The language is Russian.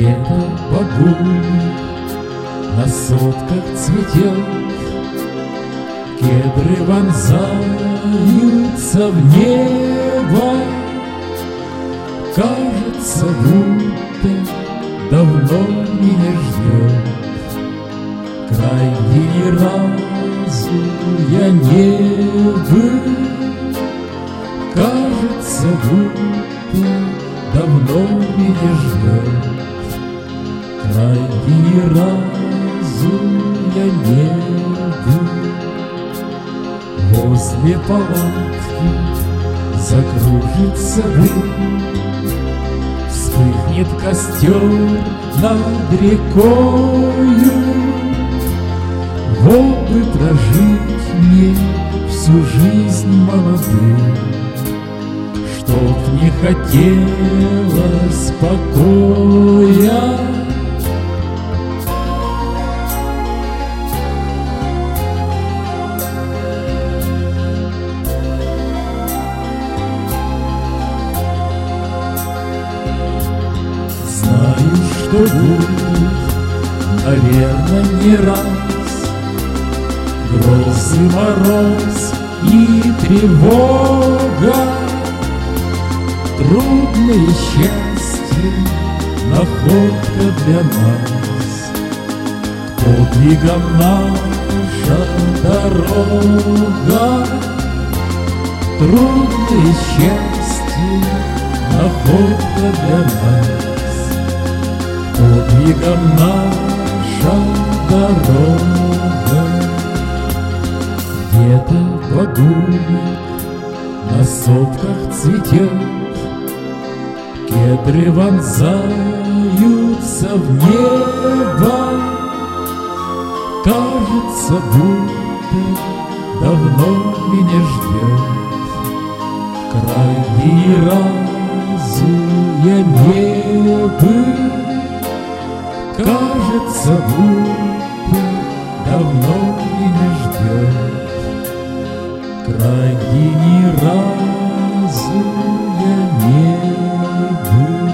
Где-то багульник на сотках цветет, кедры вонзаются в небо. Кажется, будто давно меня ждет. Крайне ни разу я не был. Кажется, будто давно меня ждет. Крайне ни разу я не был. Возле палатки закружится дым, вспыхнет костер над рекою. Вот бы прожить мне всю жизнь молодым, чтоб не хотелось покоя. Знаю, что будет, наверное, не раз грозы, мороз и тревога. Трудное счастье, находка для нас, подвигом наша дорога. Трудное счастье, находка для нас, подвигом наша дорога. Где-то багульник на сотках цветет, кедры вонзаются в небо. Кажется, будто давно меня ждет. Крайне ни разу я не был. Кажется, будто давно меня ждет. Крайне ни разу я не был.